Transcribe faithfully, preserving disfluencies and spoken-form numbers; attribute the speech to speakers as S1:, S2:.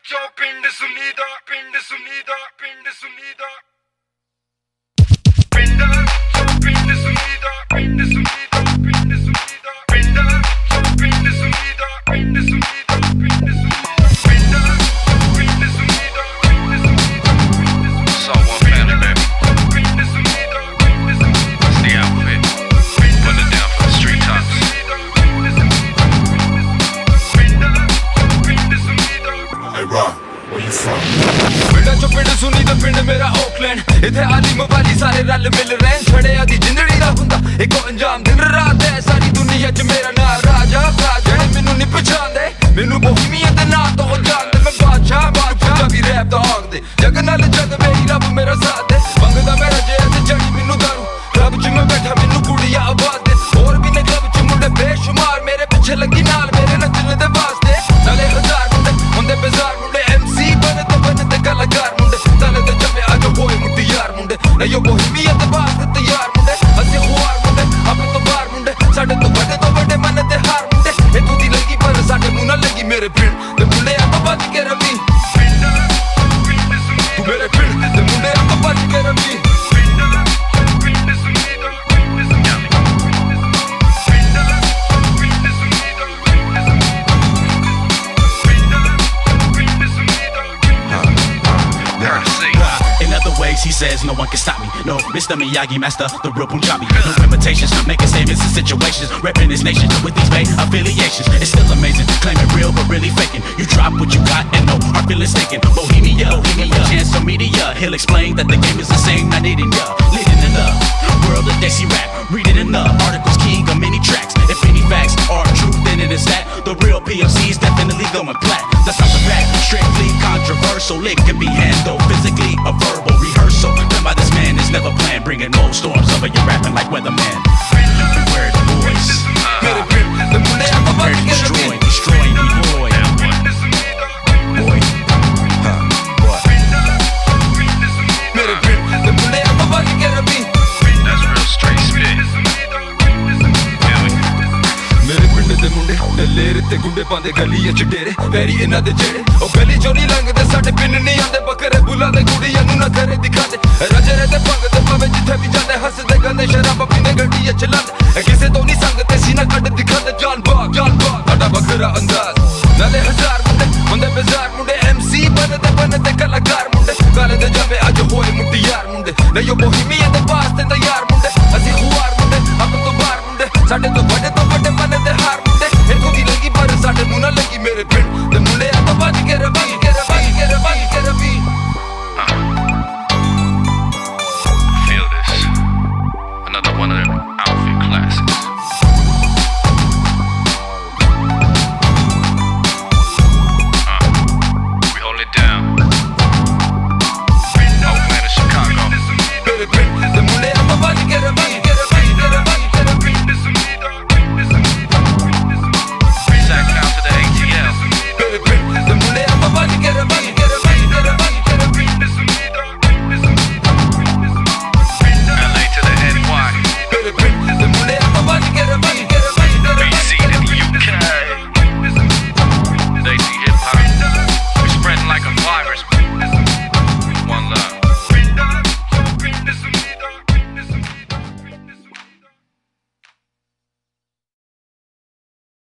S1: चो पिंड सुनीदा पिंड सुनीदा पिंड सुनीदा पिंड चो पिंड सुनीदा पिंड सुनीदा पिंड सुनीदा पिंड चो पिंड सुनीदा पिंड सुनीदा पिंड सुनीदा पिंड चो पिंड सुनीदा पिंड सुनीदा
S2: So one family, baby.
S1: पिंड सुनीदा पिंड सुनीदा
S2: That's the outfit. Putting it down for the street tops.
S1: Hey Rob, where you from?
S3: पिंडा चो पिंड सुनी तो पिंड मेरा ओकलैंड इथे आली मोबाइली सारे रल मिल रहे छड़े आदी जिंदड़ी दा हुंदा इको अंजाम दिन रात है सारी दुनिया च मेरा ना राजा राजा मैनू नहीं पहचानदे मैनू बोहीमियत दे नां तो जानदे मैं बादशाह बादशाह भी रैप दा हक दे जग नाल जग मेरी रब मेरा साथ दे मंगदा मैं रजे ते जड़ी मैनू दारू रब च मैं बैठा मैनू कुड़ियां आबाद दे और भी ने क्लब च मुंडे बेशुमार मेरे पीछे लगी नाल मेरे नचने दे वास्ते नाले हजार मुंडे हुंदे बेजार मुंडे एमसी बने ते बने ते कलाकार मुंडे ताले ते जमे आज होए मुट्ठी यार मुंडे ना यो बोहीमियत बात ते यार मुंडे असे खुआर मुंडे अपने तो बार मुंडे साडे तो बड़े तो बड़े मन ते हार मुंडे ए तू दी लगी पर साडे मुंह ना लगी मेरे पिंड ते मुंडे आप बच के रवि तू मेरे पिंड ते मुंडे आप बच के Ravi
S4: He says no one can stop me. No, Mister Miyagi, master, the real Punjabi. No imitations, making statements in situations, repping his nation with these vague affiliations. It's still amazing, claiming real but really faking. You drop what you got and no hard feelings taken. Bohemia, Bohemia, chance for media. He'll explain that the game is the same, not needing ya. Leading in the world of Desi rap, reading in the articles, king of many tracks. If any facts are true, then it is that the real P M C's definitely going plat. That's not the fact, strictly controversial. It can be handled physically, a verbal rehearsal. Done by this man is never planned, bringing no storms over your rapping like weatherman. Beware the boys. Prepare to destroy, destroying we boy. Boy, huh, what?
S2: That's real straight spit.
S3: मेरे पिंड दे मुंडे दलेर ते गुंडे पांदे गली च डेरे vary इन्हां दे जेड़े ओ गली चों नहीं लंघदे साडे पिंड नहीं आंदे बकरे बुलांदे कुड़ियां नूं ना करे दिखांदे रजरे ते भंगदे भावे जिथे भी जांदे हसदे गंदे शराब पींदे गड्डी च लांदे किसे तो नहीं संगते सीना कड्ड दिखांदे जान बाग जान बाग साडा बकरा अंदाज